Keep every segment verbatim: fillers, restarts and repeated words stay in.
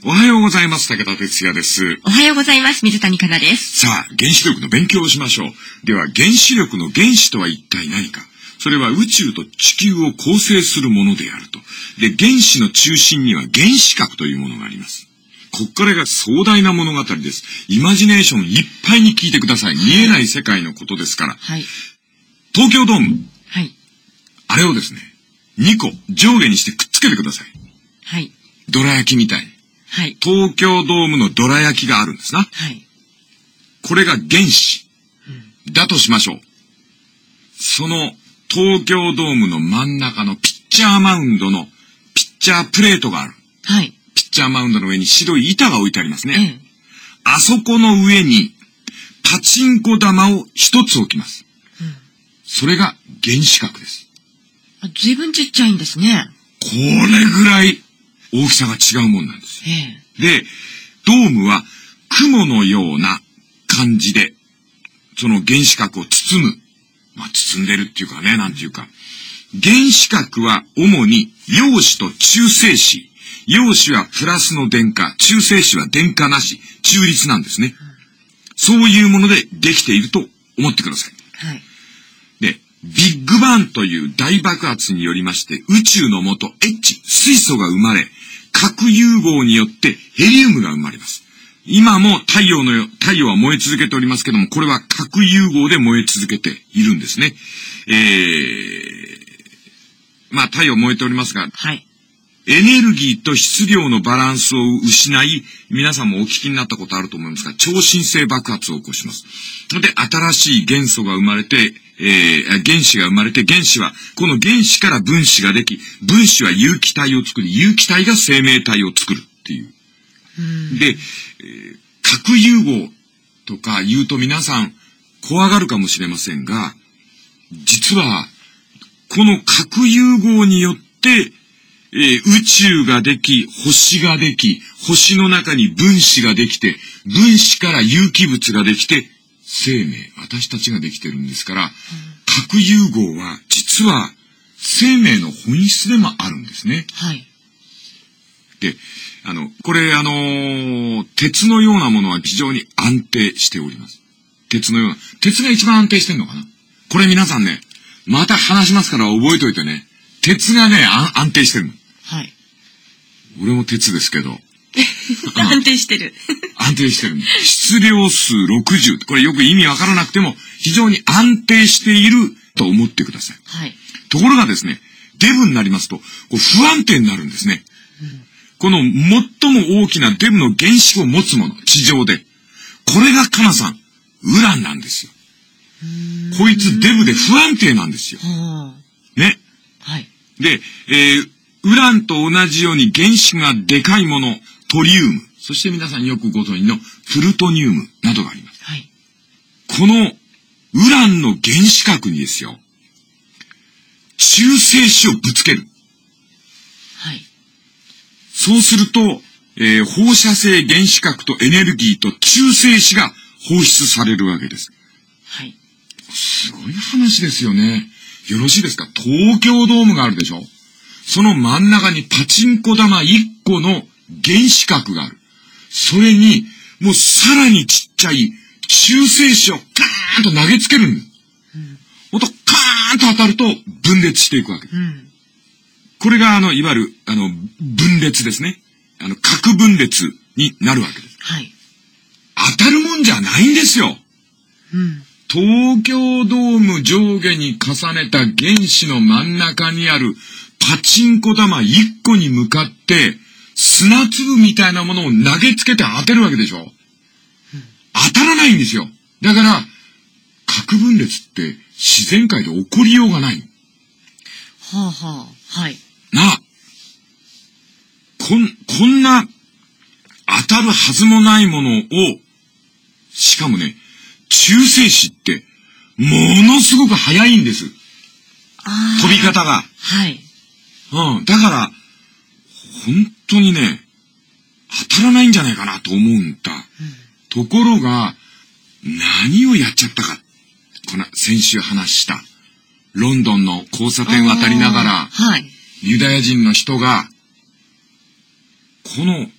おはようございます。武田哲也です。 おはようございます。水谷香奈です。 さあ、原子力の勉強をしましょう。では、原子力の原子とは一体何か。それは宇宙と地球を構成するものであると。で、原子の中心には原子核というものがあります。こっからが壮大な物語です。イマジネーションいっぱいに聞いてください。見えない世界のことですから。 はい。 東京ドーム。 はい。 あれをですね、にこ上下にしてくっつけてください。 はい。 どら焼きみたいに。 はい。 東京ドームのどら焼きがあるんですな。 はい。 これが原子。うん、だとしましょう。その東京ドームの真ん中のピッチャーマウンドのピッチャープレートがある。 はい。 ピッチャーマウンドの上に白い板が置いてありますね。 うん、 あそこの上にパチンコ玉を一つ置きます。うん、それが原子核です。 あ、ずいぶんちっちゃいんですね。 これぐらい大きさが違うもんなんですよ。 ええで、ドームは雲のような感じで、その原子核を包む。まあ、包んでるっていうかね、なんていうか。原子核は主に陽子と中性子。陽子はプラスの電荷、中性子は電荷なし、中立なんですね。うん、そういうものでできていると思ってください。 はい。 で、ビッグバンという大爆発によりまして、宇宙の元 H、水素が生まれ、核融合によってヘリウムが生まれます。今も太陽のよ、太陽は燃え続けておりますけども、これは核融合で燃え続けているんですね。えー、まあ太陽燃えておりますが、 はい。 エネルギーと質量のバランスを失い、皆さんもお聞きになったことあると思いますが、超新星爆発を起こします。で、新しい元素が生まれて、えー、原子が生まれて、原子は、この原子から分子ができ、分子は有機体を作り、有機体が生命体を作るっていう。 うんで、えー、核融合とか言うと皆さん怖がるかもしれませんが、実は、この核融合によって、えー、宇宙ができ、星ができ、星の中に分子ができて、分子から有機物ができて、生命、私たちができてるんですから、うん、核融合は実は生命の本質でもあるんですね。 はい。 で、あの、これあのー、鉄のようなものは非常に安定しております。鉄のような、鉄が一番安定してんのかな？これ皆さんね、また話しますから覚えておいてね、鉄がね、安定してるの。 はい。 俺も鉄ですけど。 安定してる。 安定してる。質量数ろくじゅう。これよく意味わからなくても、非常に安定していると思ってください。 はい。 ところがですね、デブになりますと、こう不安定になるんですね。うん、この最も大きなデブの原子を持つもの、地上で。これがカナさん、ウランなんですよ。こいつデブで不安定なんですよ。ね。 はい。 で、えー、ウランと同じように原子がでかいもの、トリウム、そして皆さんよくご存知のプルトニウムなどがあります。 はい。 このウランの原子核にですよ、中性子をぶつける。 はい。 そうすると、えー、放射性原子核とエネルギーと中性子が放出されるわけです。 はい。 すごい話ですよね。よろしいですか？東京ドームがあるでしょ？その真ん中にパチンコ玉いっこの原子核がある。それに、もうさらにちっちゃい中性子をカーンと投げつけるんだ。うん。ほんと、カーンと当たると分裂していくわけ。うん。これが、あの、いわゆる、あの、分裂ですね。あの、核分裂になるわけです。 はい。 当たるもんじゃないんですよ。 うん。 東京ドーム上下に重ねた原子の真ん中にあるパチンコ玉いっこに向かって砂粒みたいなものを投げつけて当てるわけでしょ、うん、当たらないんですよ。だから核分裂って自然界で起こりようがない。 はあはあ、はい。 なあ。こん、こんな当たるはずもないものを、しかもね、中性子って、ものすごく速いんです。飛び方が。 はい。 うん。だから、本当にね、当たらないんじゃないかなと思うんだ。うん、ところが、何をやっちゃったか。この、先週話した。ロンドンの交差点を渡りながら、 はい。 ユダヤ人の人が、この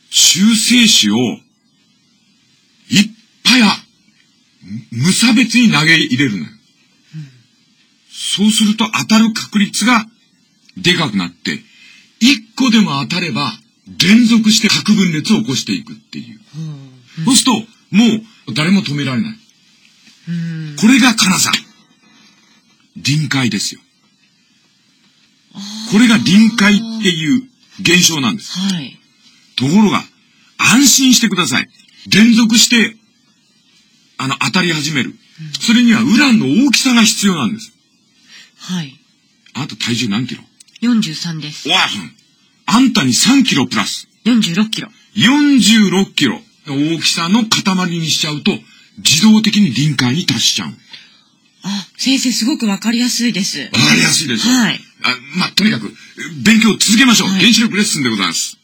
中性子をいっぱい無差別に投げ入れるのよ。うん、そうすると当たる確率がでかくなって、いっこでも当たれば連続して核分裂を起こしていくっていう。うん、そうするともう誰も止められない。うん、これが金さん。臨界ですよ。これが臨界っていう現象なんです。はい、ところが、安心してください。連続して、あの、当たり始める。うん、それにはウランの大きさが必要なんです。はい。あなた体重何キロ？ よんじゅうさん です。 わあ、あんたにさんキロプラス。 よんじゅうろっキロ。 よんじゅうろっキロの大きさの塊にしちゃうと、自動的に臨界に達しちゃう。 あ、先生すごくわかりやすいです。 わかりやすいでしょ。 はい。 あ、まあ、とにかく、勉強を続けましょう。はい、原子力レッスンでございます。